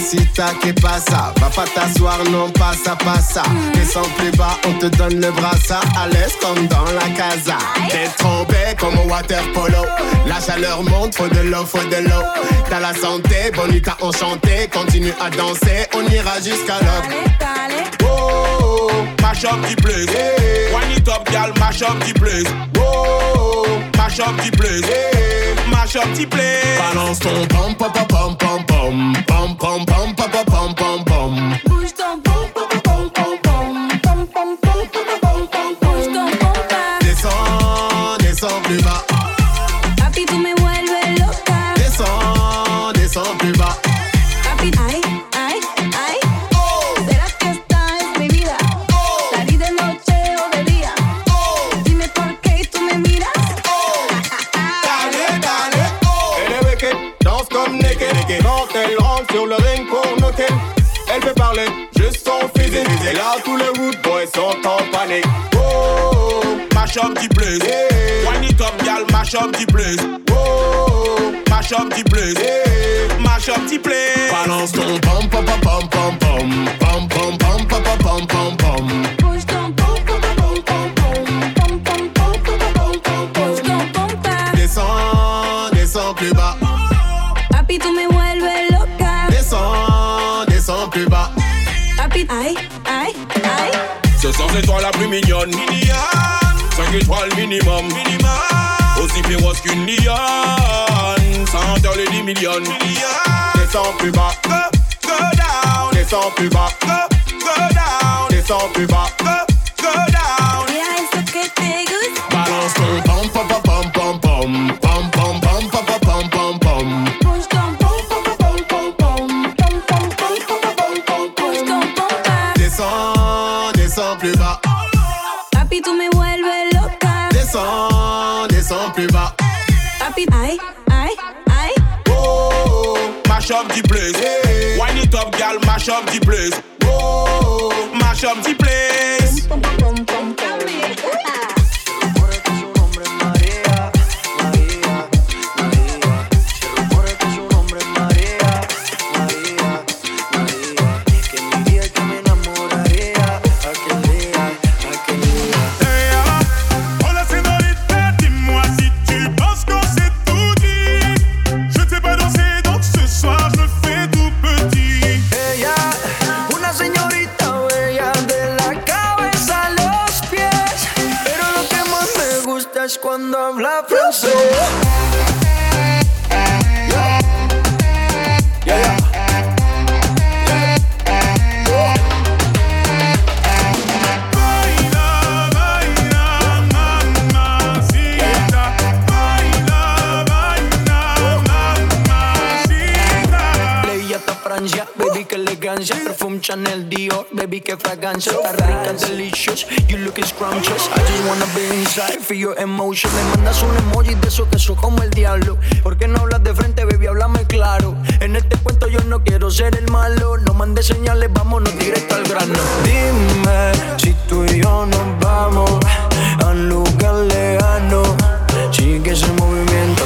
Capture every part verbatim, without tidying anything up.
mamacita, que pasa? Va pas t'asseoir, non, passa, passa. Descends plus bas, on te donne le brassard. À l'aise comme dans la casa. T'es trop belle comme au water polo. La chaleur monte, faut de l'eau, faut de l'eau. T'as la santé, bonita enchanté. Continue à danser, on ira jusqu'à l'aube. Oh, mash up the place. Hey. Wind it up, gal, mash up the place. Oh, mash up the place. Hey. Mash up the place. Balance ton pom pom pom pom pom pom pom pom pom pom pom pom. Bouge ton pom pom pom pom pom pom pom pom pom pom. Bouge ton pom pom. Descends, descends plus bas. Papi, tú me vuelves loca. Descends, descends plus bas. Papi, ay, ay, ay. Oh. ¿Será que esta es mi vida? Oh. Salí de noche o de día. Oh. Dime por qué tú me miras. Oh. Dale, dale, oh. Elle est wicked, danse comme naked. Quand elle rentre sur le ring pour knocker, elle peut parler, juste son physique. Et là tous les rude boys sont en panique. Oh, mash up the place. Hey. Wind it up, gal, mash up the place. Oh, mash up the place. Hey. Mash up the place. Balance ton pom pom pom pom pom pom pom pom pom pom pom pom. Bouge ton pom pom pom pom pom pom pom pom pom pom. Bouge ton pom pom. Descends, descends plus bas. Papi, tú me vuelves loca. Descends, descends plus bas. Papi, ay, ay, ay. Ce soir c'est toi la plus mignonne. Mignonne. Cinq étoiles minimum. Minimum. Aussi féroce qu'une lionne. Sans dans les dix millions. Descends plus bas. Go, go down. Descends plus bas. Go, go down. Descends plus bas. Go, go down. Mira eso que te gusta. Balance ton pom pom pom pom pom pom pom pom pom pom pom pom. Bouge ton pom pom pom pom pom pom pom pom pom pom. Bouge ton pom pom. Descends, descends plus bas. Papi, tú me vuelves loca. Descends, descends plus bas. Papi, ay, ay, ay. Oh, mash up the place. Hey. Wind it up, gal, mash up the place. Oh, mash up the place. Pom pom pom pom. Cuando habla francés. Yeah. Yeah. Baila, baila, mamacita. Baila, baila, mamacita. Leí hasta Francia, baby, que elegancia. Perfume Chanel, Dior, baby, que fragancia. Está rica, delicious, you looking scrumptious. I just wanna be inside, feel your emotion. Me mandas un emoji de eso que soy como el diablo. ¿Por qué no hablas de frente, baby? Háblame claro. En este cuento yo no quiero ser el malo. No mandes señales, vámonos directo al grano. Dime si tú y yo nos vamos a un lugar lejano. Sigue ese movimiento,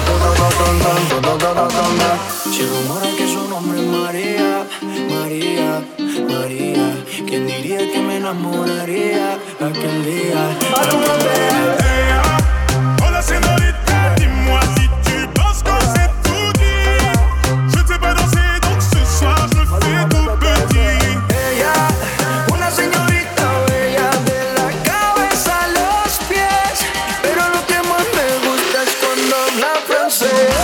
si rumoran que su nombre es María, María, María. ¿Quién diría que me enamoraría aquel día? Hey, ah, hola señorita, dis-moi si tu penses que c'est tout dit. Je ne sais pas danser, donc ce soir je me fais tout petit. Ella, una señorita bella de la cabeza a los pies. Pero lo que más me gusta es cuando habla francés.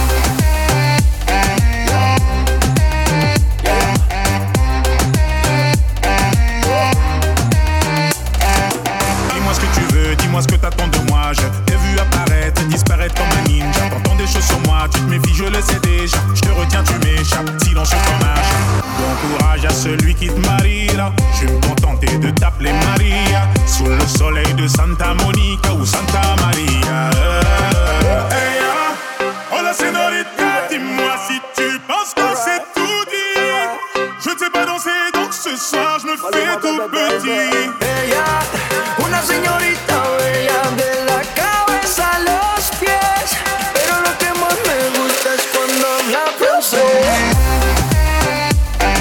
Dis-moi ce que t'attends de moi. Je t'ai vu apparaître, disparaître comme un ninja. T'entends des choses sur moi, tu te méfies, je le sais déjà. Je te retiens, tu m'échappes, silence comme un chat. Bon courage à celui qui te mariera. Je vais me contenter de t'appeler Maria. Sous le soleil de Santa Monica ou Santa Maria. Hey, ah, oh la señorita, dis-moi si tu penses que c'est tout dit. Je ne sais pas danser, donc ce soir je me fais tout petit. Ella, una señorita bella de la cabeza a los pies. Pero lo que más me gusta es cuando habla francés.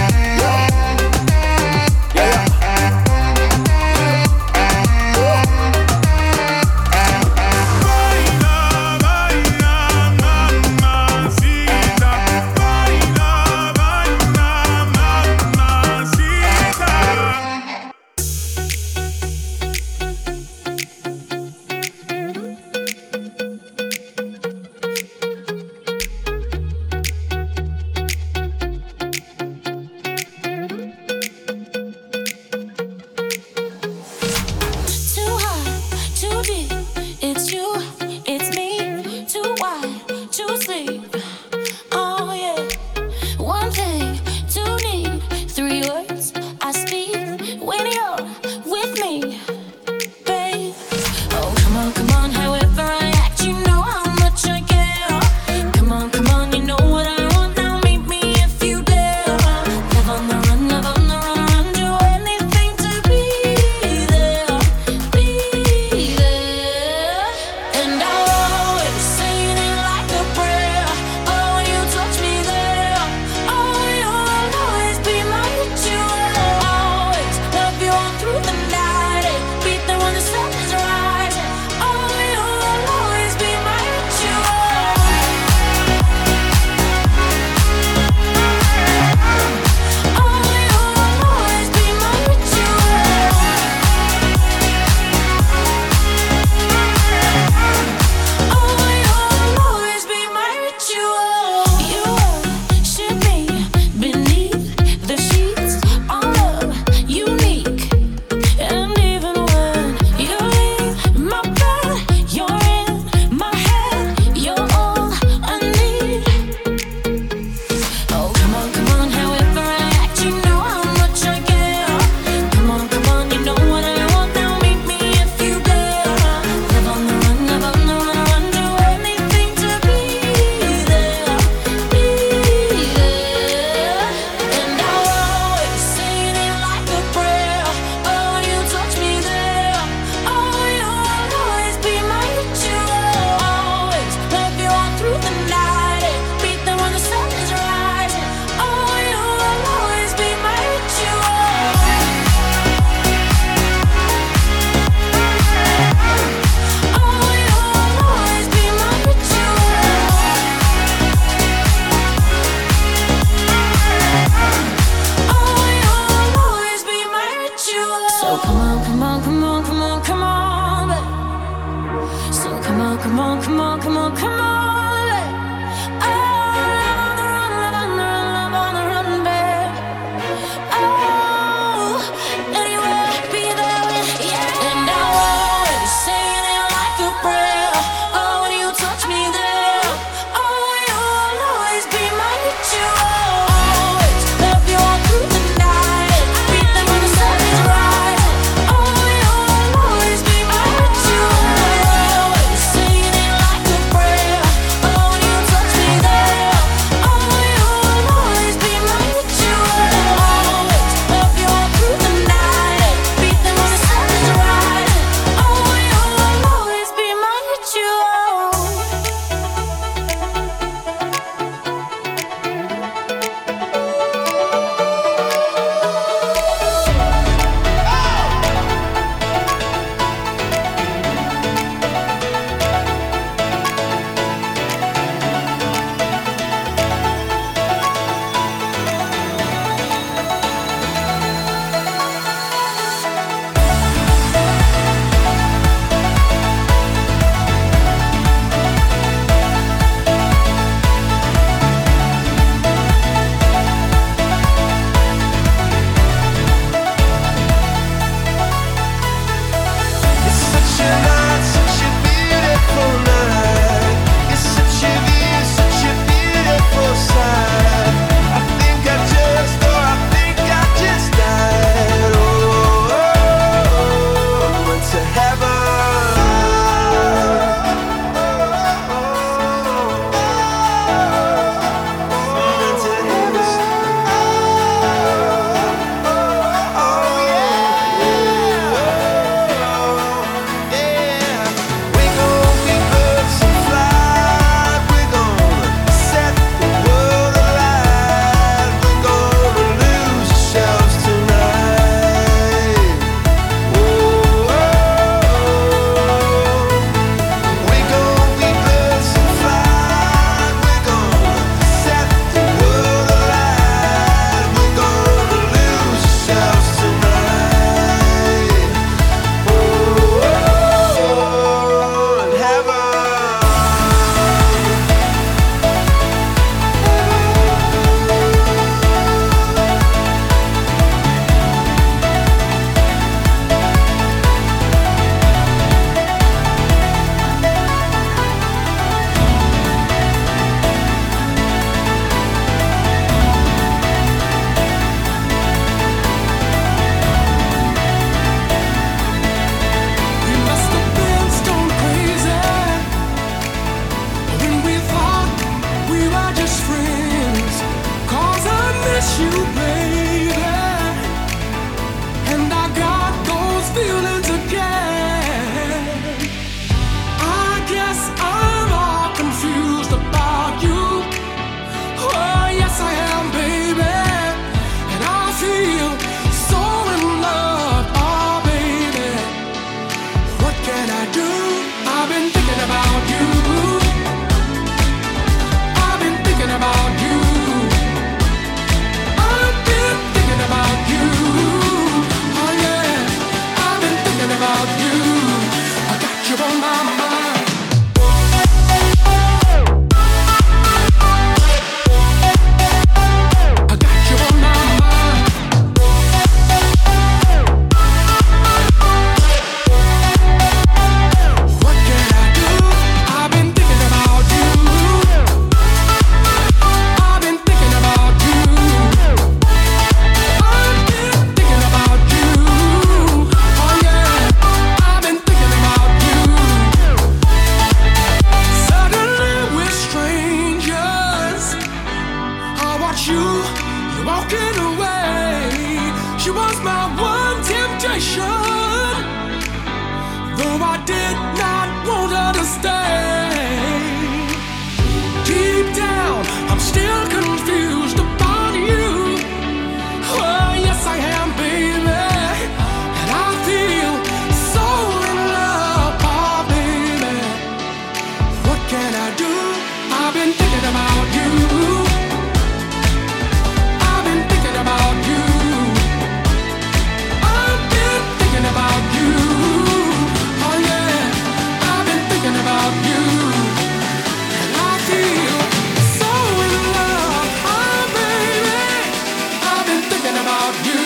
about you.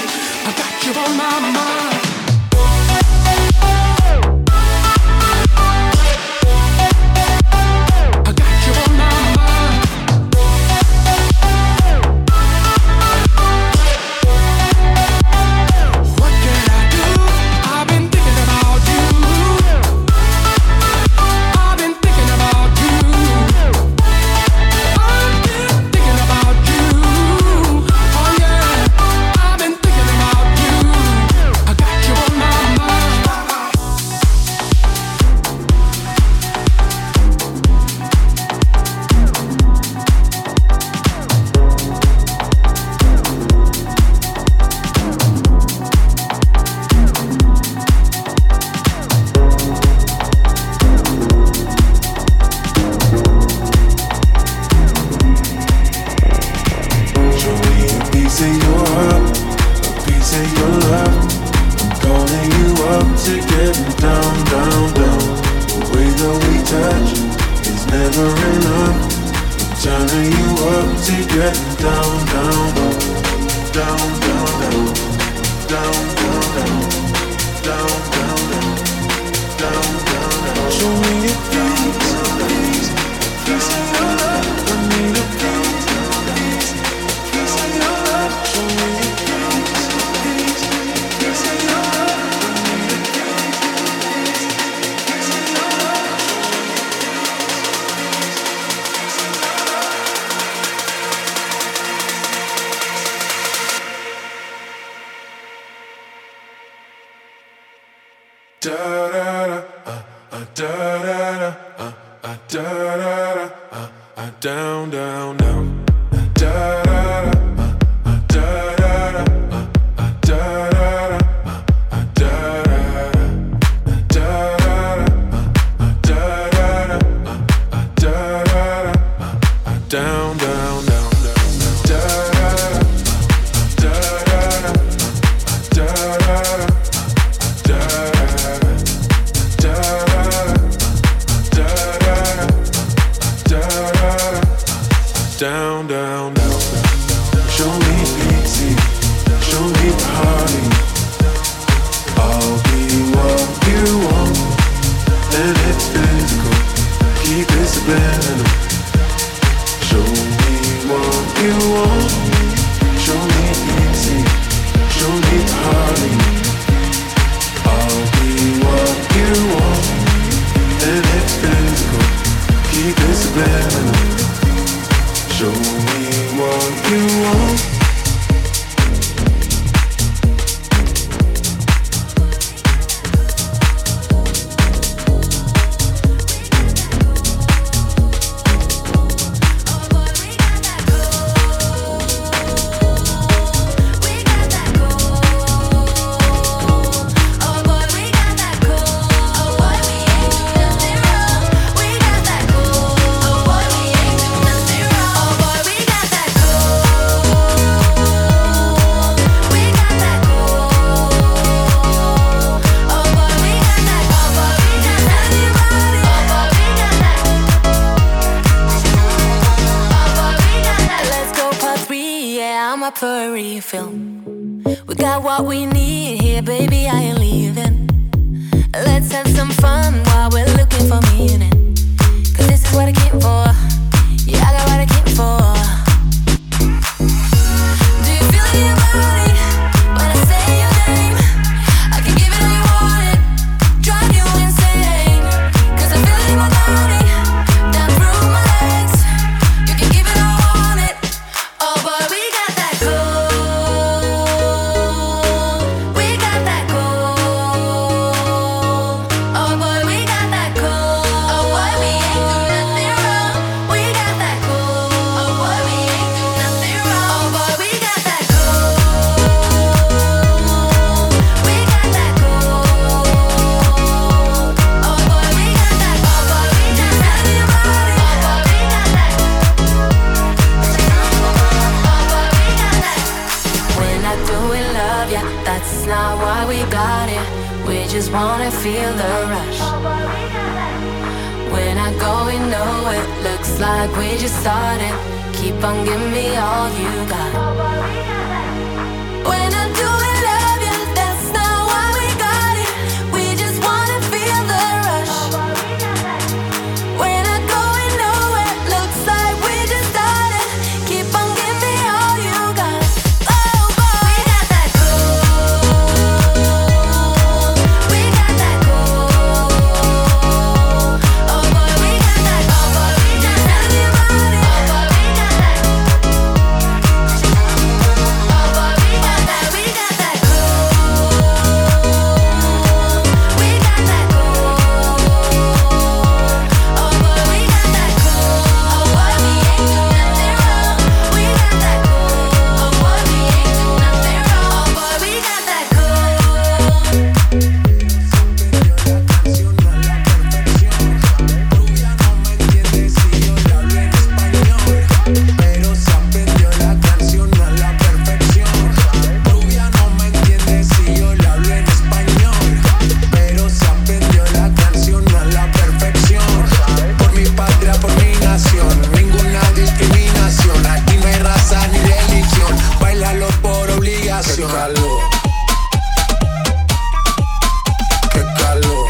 I got you on my mind. like we just started. Keep on giving me all you got. combinación. Qué calor, qué calor,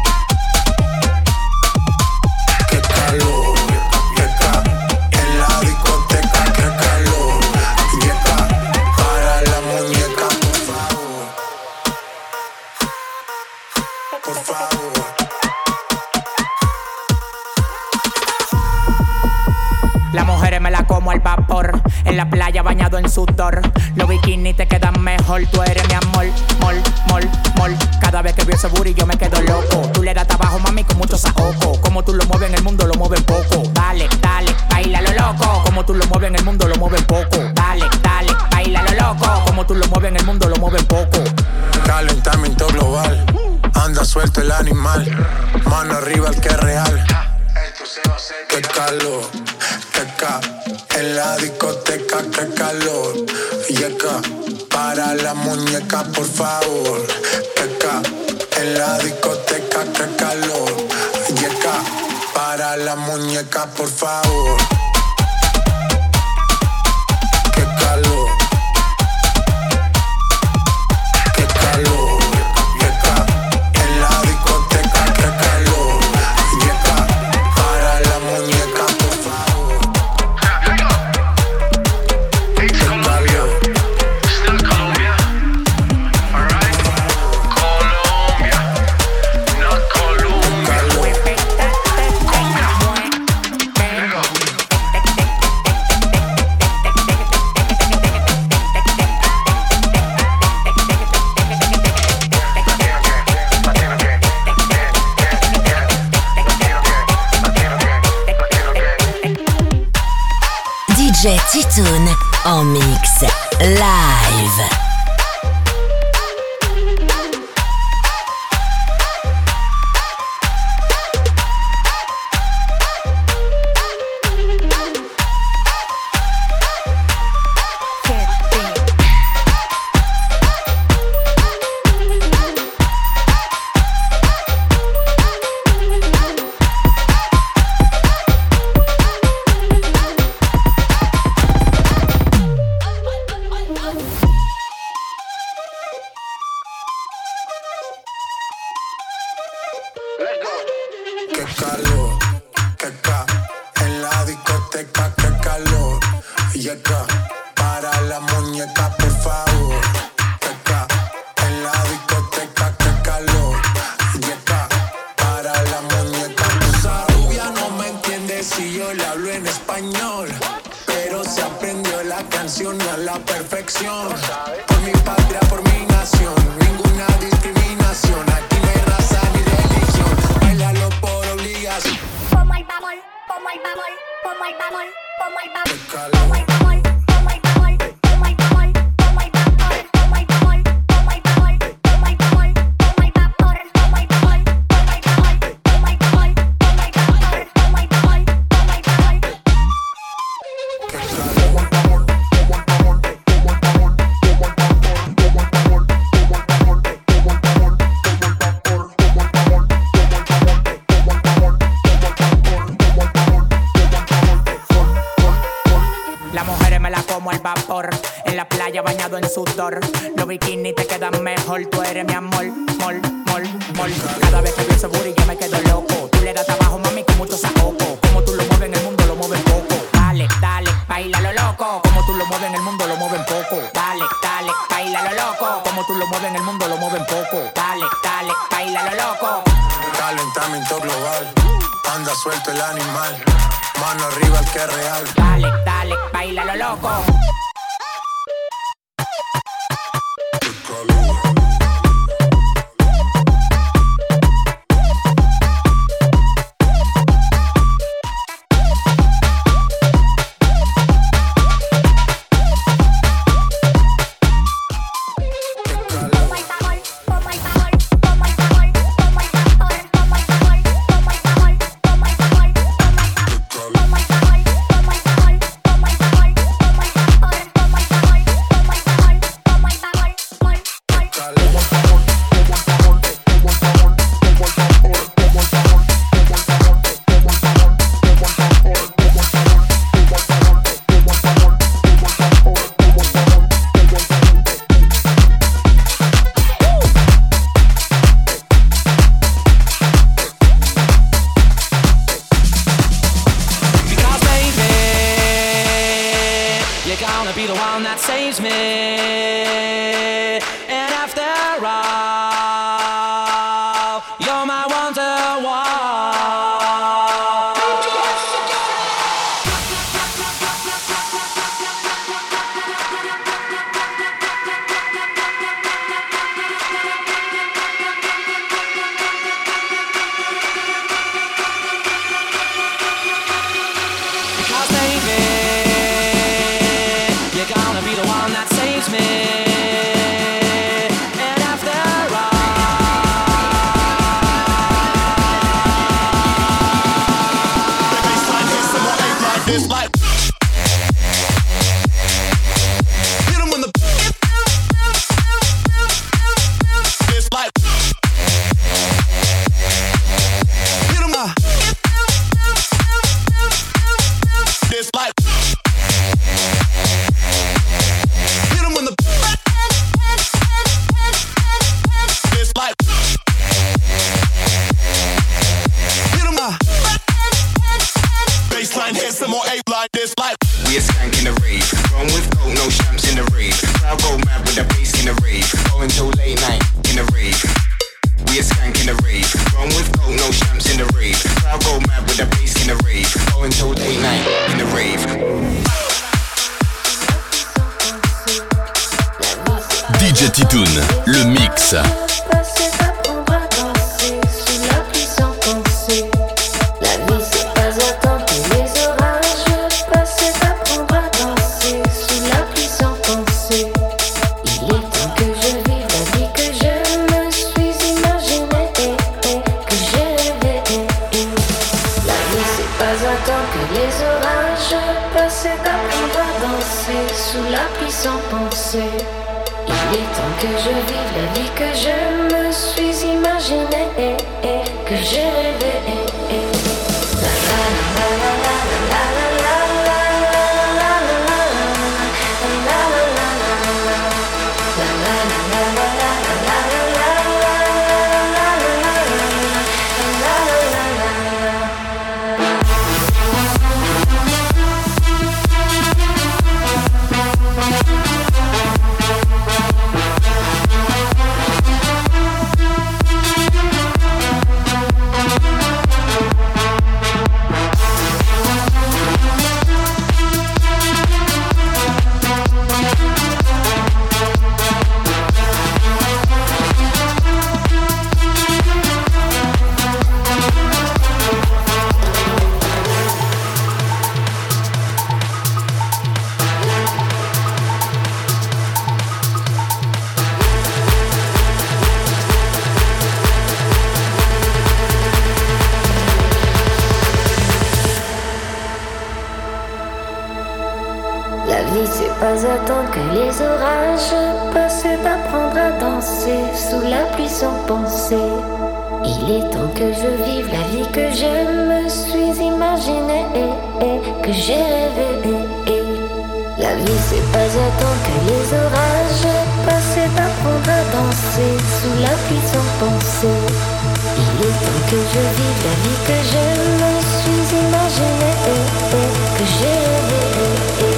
qué calor, qué calor. En la discoteca, qué calor. Yeca, para la muñeca, por favor, por favor. Las mujeres me la como al vapor. En la playa bañado en sudor. Los bikinis te quedan mejor. Tú eres mi amor, mol, mol, mol. Cada vez que veo ese booty yo me quedo loco. Tú le das trabajo, mami, con mucho saoco. Como tú lo mueves en el mundo, lo mueves poco. Dale, dale, baila lo loco. Como tú lo mueves en el mundo, lo mueves poco. Dale, dale, baila lo loco. Como tú lo mueves en el mundo, lo mueves poco. Calentamiento global. Anda suelto el animal. Mano arriba el que es real. Qué calor, qué ca. En la discoteca, qué calor. Yeca, para la muñeca, por favor. Qué ca. En la discoteca, qué calor. Yeca, para la muñeca, por favor. Qué calor, qué calor. Yeca, en la discoteca, qué calor. Yeca, para la muñeca, por favor. Qué calor. Still Colombia. Alright. Colombia. Not Colombia. D J Titoon en mix live. Qué calor, qué ca. En la discoteca, qué calor. Yeca, para la muñeca, por favor. Qué ca. En la discoteca, qué calor. Yeca, para la muñeca. Esa rubia no me entiende si yo le hablo en español, pero se aprendió la canción a la perfección. Por mi patria, por mi nación, ninguna discriminación. Aquí no hay raza ni religión. Bailalo por obligación. Como el bamol, como el bamol, como el bamol, como el bamol, Qué calor. como el bamol, como el bamol, como el bamol, como el vapor, como el bamol, como el bamol, como el bamol, como el vapor, como el bamol, como el bamol, como el bamol, como el vapor, como el bamol, como el bamol. Qué calor. Las mujeres me la como al vapor. En la playa bañado en sudor. Los bikinis te quedan mejor. Tú eres mi amor, mol, mol, mol. Cada vez que veo ese booty yo me quedo loco. Tú le das trabajo, mami, con mucho saoco. Como tú lo mueves en el mundo, lo mueves poco. Dale, dale, baila lo loco. Como tú lo mueves en el mundo, lo mueven poco. Dale, dale, baila lo loco. Como tú lo mueves en el mundo, lo mueven poco. Dale, dale, baila lo loco. Calentamiento global. Anda suelto el animal. Mano arriba el que es real. Dale, dale, baila lo loco. Como el bamol, como el bamol, como el bamol, como el vapor, como el bamol, como el bamol, como el bamol, como el bamol, como el bamol, como el bamol, como el bamol, como el vapor. D J Titoun, le mix. Pas attendre que les orages passent, d'apprendre à danser sous la pluie sans penser. Il est temps que je vive la vie que je me suis imaginée, que j'ai rêvé. La vie c'est pas attendre que les orages passent, d'apprendre à danser sous la pluie sans penser. Il est temps que je vive la vie que je me suis imaginée, que j'ai rêvé.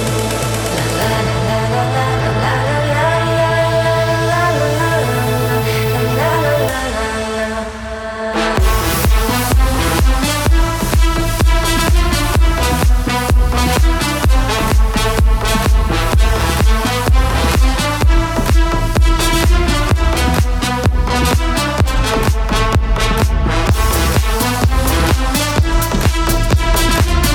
We'll be right back.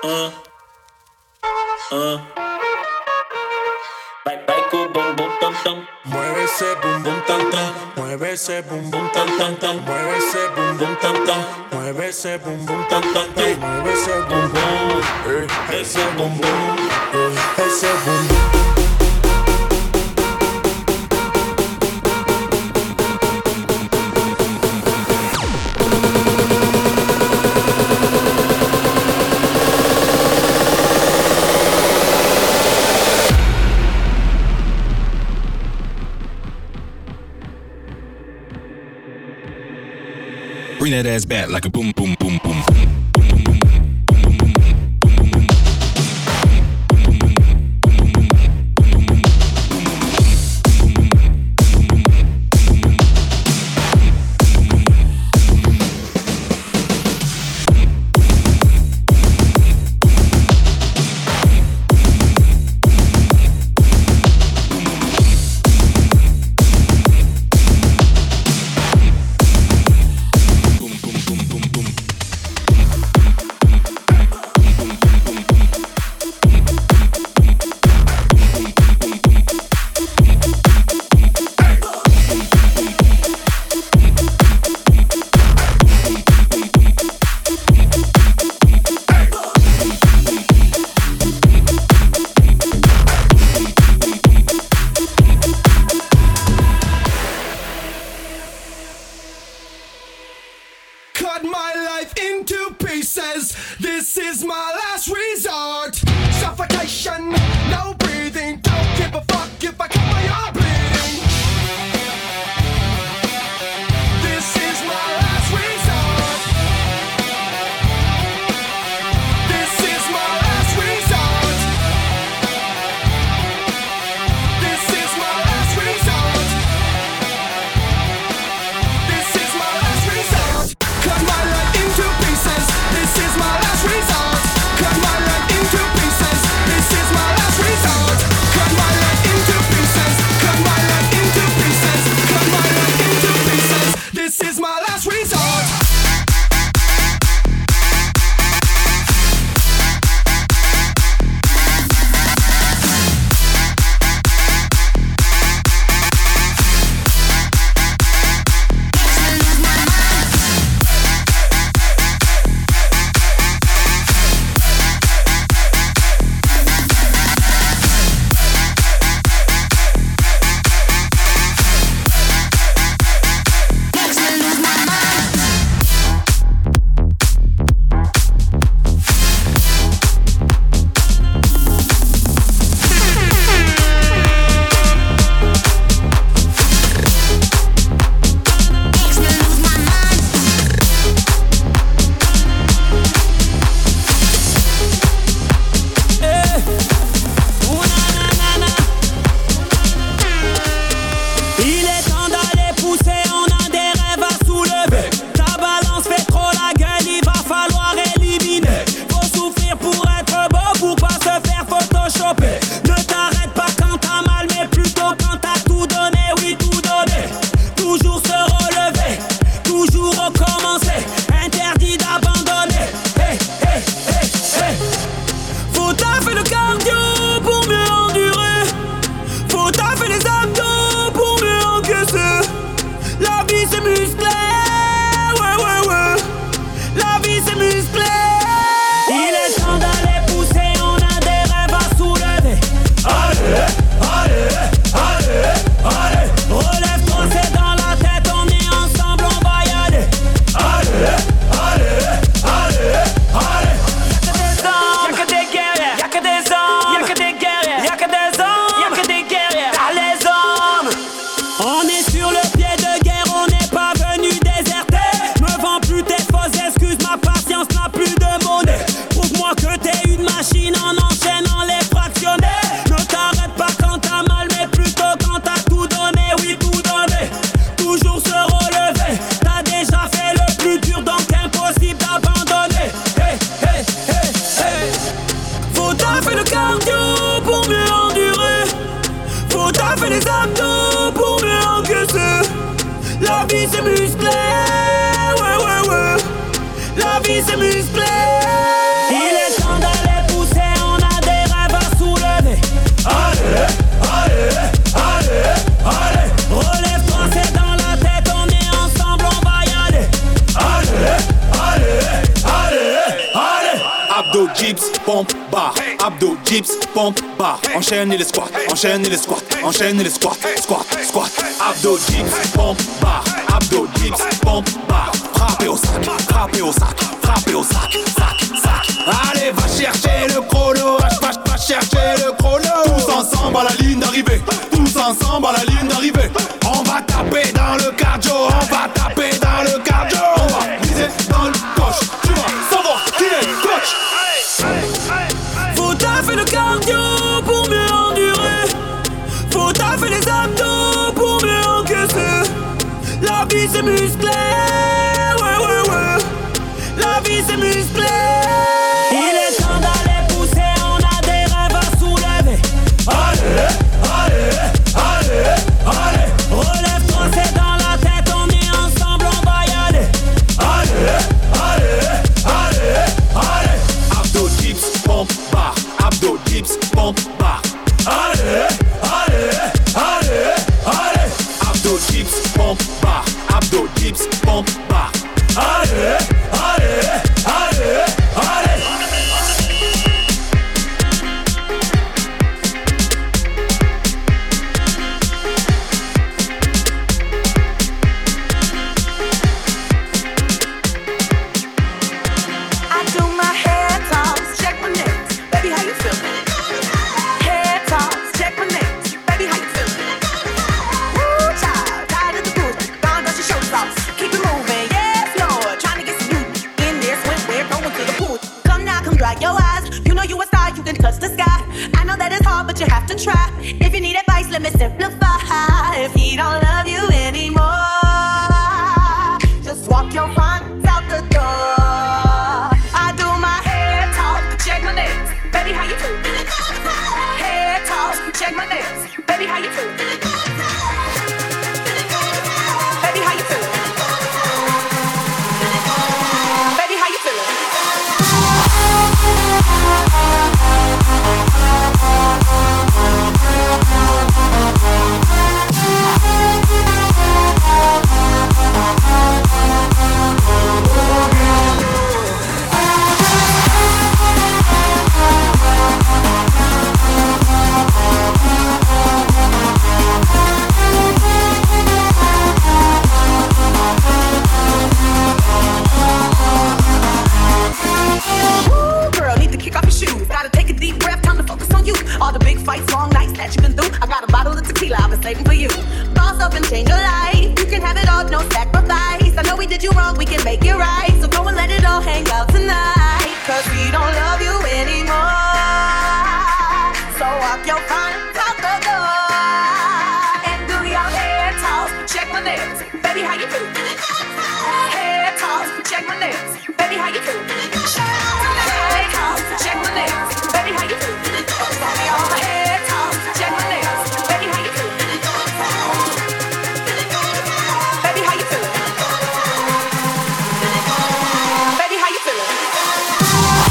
Uh, uh. Baiko, bum bum tam tam. Mueve ese bum bum tam tam. Mueve ese bum bum tam tam tam. Mueve ese bum bum tam tam. Mueve ese bum bum tam tam tam. Mueve ese bum bum. Ese bum bum. Ese bum bum. Bring that ass back like a boom, boom, boom, boom. c'est musclé, ouais, ouais, ouais. La vie c'est musclé. Il est temps d'aller dips, pompe, barre. Abdos, dips, pompe, barre. Enchaînez les squats, enchaînez les squats, enchaînez les squats, squat, squat. Abdos, dips, pompe, barre. Abdos, dips, pompe, barre. Frappez au sac, frappez au sac, frappez au sac, sac, sac. Allez, va chercher le chrono, va, va, va chercher le chrono. Tous ensemble à la ligne d'arrivée, tous ensemble à la ligne d'arrivée. On va taper dans le cardio, on va taper dans le cardio. On va viser dans le coche, tu vas savoir qui est coach. Faut taffer le cardio pour mieux endurer. Faut taffer les abdos pour mieux encaisser. La vie c'est musclé, ouais ouais ouais. La vie c'est musclé. Il est temps d'aller pousser, on a des rêves à soulever. Allez, allez, allez, allez. Relève-toi, c'est dans la tête, on est ensemble, on va y aller. Allez, allez, allez, allez. Abdos, dips, pompe, barre. Abdos, dips, pompe, barre. Allez, allez, allez, allez. Abdos, dips, pompe, barre. Abdos, dips, pompe, barre. Allez, allez, allez, allez. I do my hair toss, check my nails. Baby, how you feeling? Hair toss, check my nails. Baby, how you feeling? Woo, child, tired of the groove. Gone, dust your shoulders off. Keep it moving, yes, Lord. Trying to get some beauty in this when we're going to the pool. Come now, come dry your eyes. You know you a star, you can touch the sky. I know that it's hard, but you have to try. If you need advice, let me simplify. If he don't love you anymore, just walk your front out the door. I do my hair talk, check my nails. Baby, how you feeling? Hair talk, check my nails. Baby, how you feeling? Baby, how you feeling? Baby, how you feeling? Ooh, girl, need to kick off your shoes. Gotta take a deep breath, time to focus on you. All the big fights, long nights that you've been through. I got a bottle of tequila I've been saving for you. Boss up and change your life. You can have it all, no sacrifice. I know we did you wrong, we can make it right. So go and let it all hang out tonight. Cause we don't love you anymore. So walk your front out the door. And do your hair toss, check my nails. Baby, how you feeling? Hair toss, check my nails. Baby, how you feeling? Hair toss, check my nails. Baby, how you feeling? Hair toss, check my nails. Baby, how you feeling? Baby, how you feeling? Baby, how you feeling?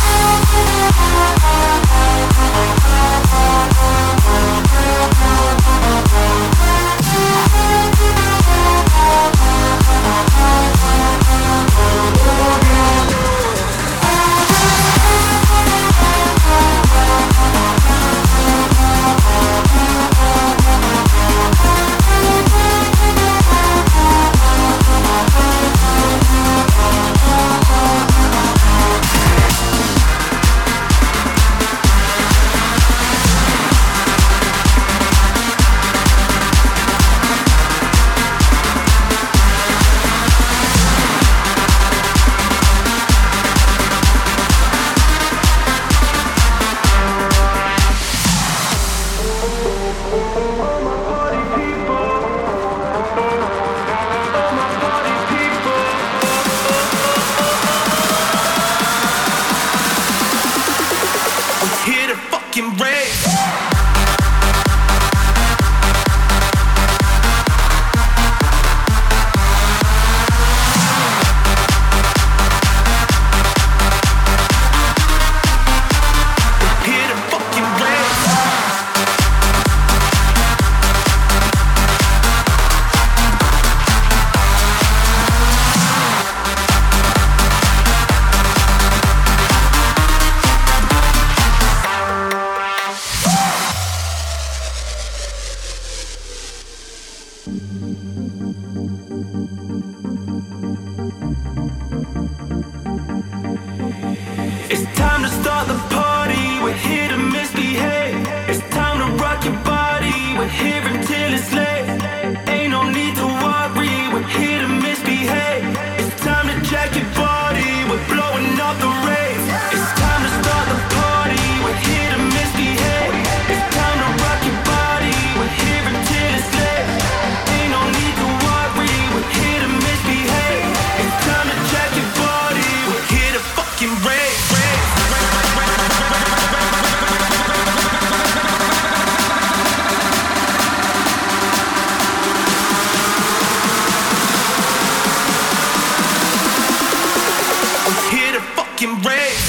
fucking rave.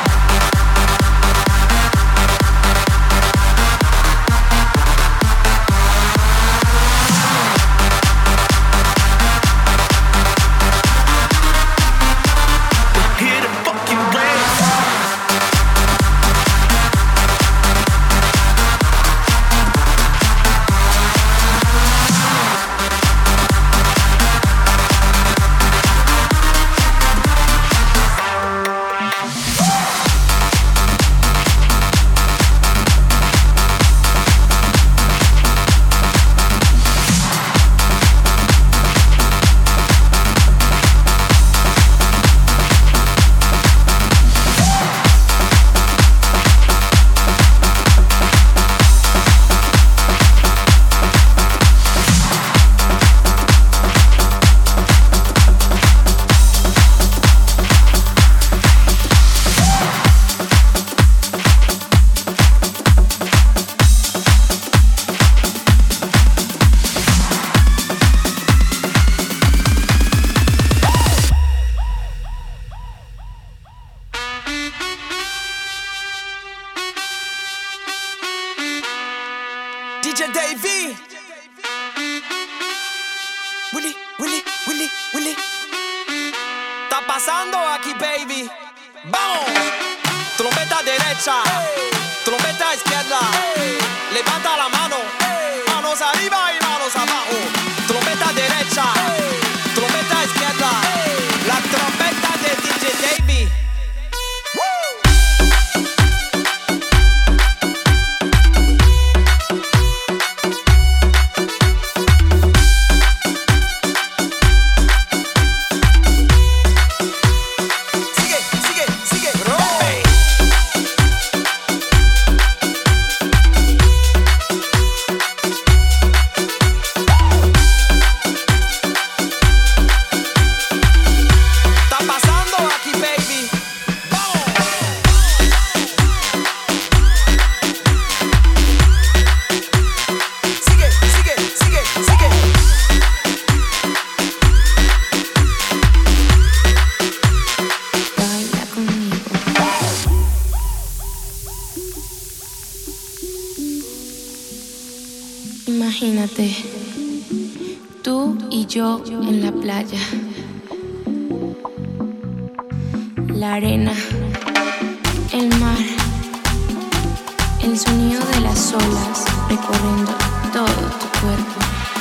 D J Davey. Willy, Willy, Willy, Willy. Está pasando aquí, baby. Vamos. Trompeta derecha, trompeta izquierda. Levanta la mano, manos arriba y manos abajo. Trompeta derecha, trompeta izquierda. La trompeta de D J Davey. Imagínate, tú y yo en la playa, la arena, el mar, el sonido de las olas recorriendo todo tu cuerpo.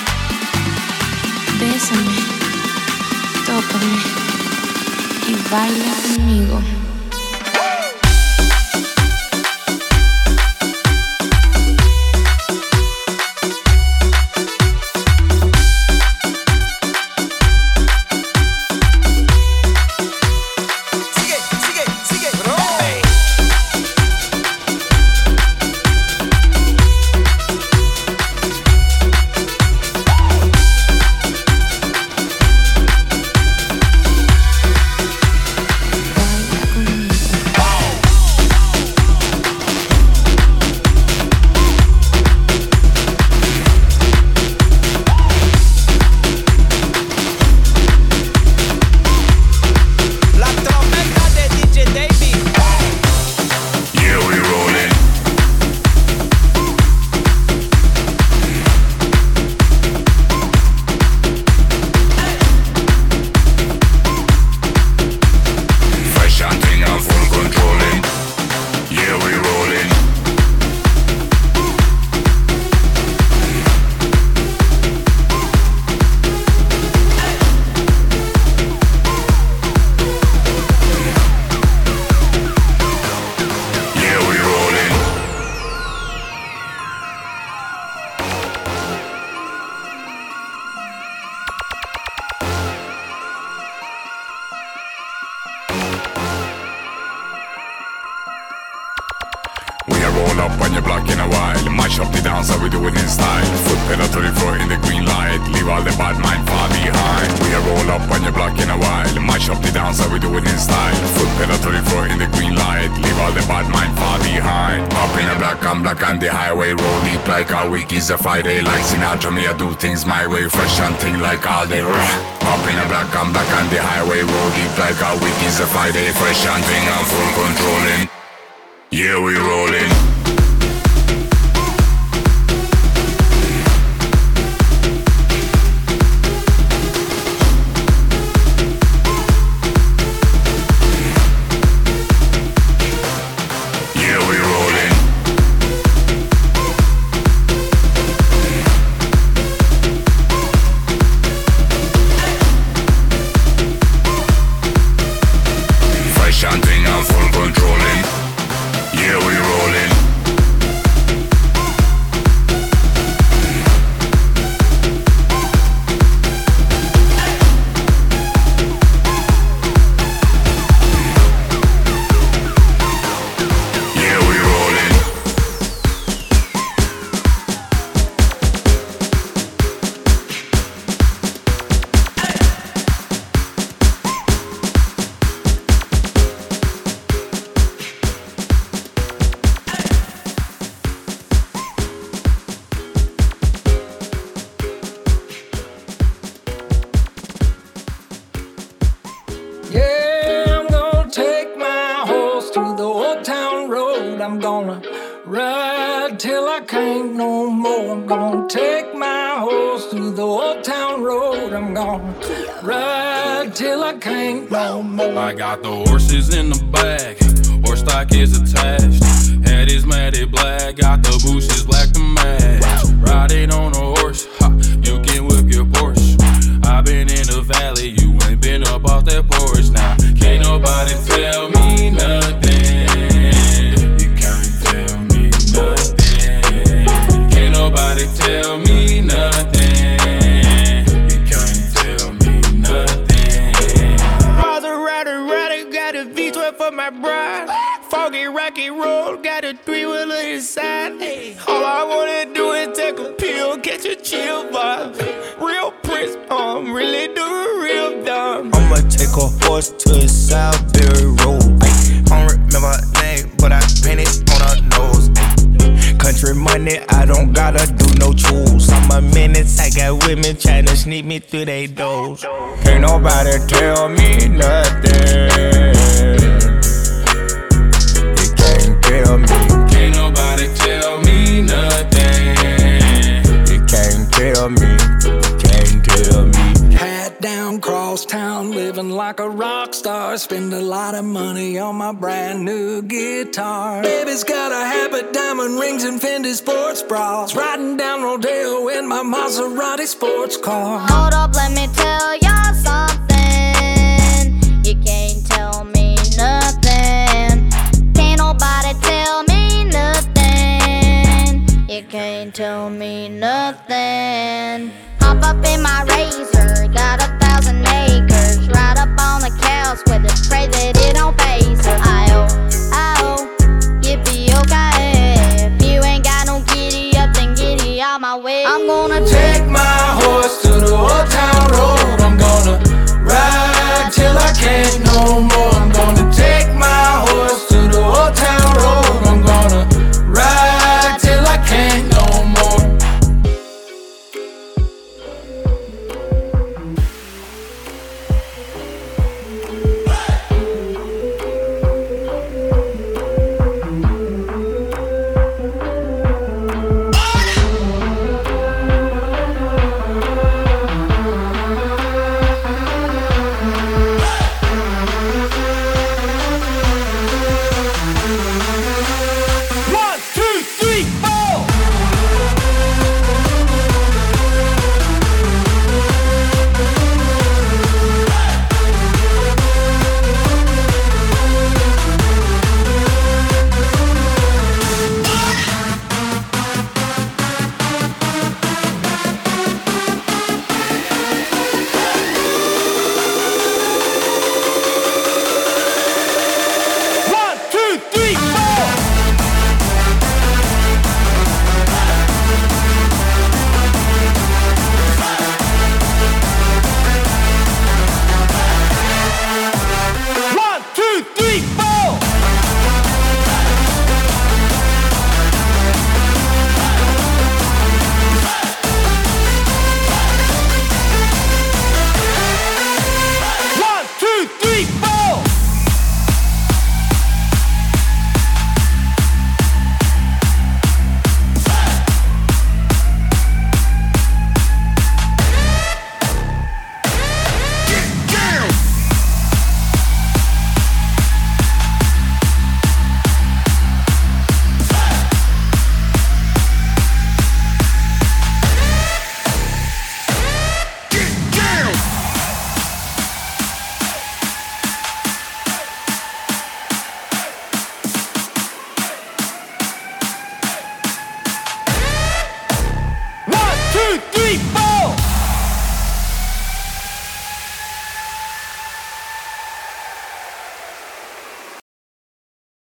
Bésame, tócame y baila conmigo. up on your block in a while. Mash up the dance, how we do it in style. Foot pedal to the floor in the green light. Leave all the bad mind far behind. We are roll up on your block in a while. Mash up the dance, how we do it in style. Foot pedal to the floor in the green light. Leave all the bad mind far behind. Up in a black, I'm black on the highway. Roll deep like our week is a Friday. Like Sinatra, me I do things my way. Fresh and thing like all day. Up in a black, I'm black on the highway. Roll deep like our week is a Friday. Fresh and thing, I'm full controlling. Yeah, we rollin'. I got the horses in the bag, horse stock is attached. Head is matted black, got the bushes black to match. Riding on a horse, ha, you can whip your Porsche. I been in the valley, you ain't been up off that porch. Now, can't nobody tell me nothing. You can't tell me nothing. Can't nobody tell me nothing. For my bride, foggy rocky road, got a three wheeler inside. All I wanna do is take a pill, catch a chill vibe. Real Prince, um, really do real dumb. I'ma take a horse to Southbury Road. I don't remember her name, but I painted on her nose. Country money, I don't gotta do no chores. I'm a menace, I got women trying to sneak me through they doors. Can't nobody tell me nothing. Tell me. Can't nobody tell me nothing. You can't tell me, can't tell me. Hat down, cross town, living like a rock star. Spend a lot of money on my brand new guitar. Baby's got a habit, diamond rings and Fendi sports bras. Riding down Rodeo in my Maserati sports car. Hold up, let me tell y'all something. You can't tell me nothing. Can't nobody tell me nothing. You can't tell me nothing. Hop up in my razor, got a thousand acres. Right up on the couch with a pray that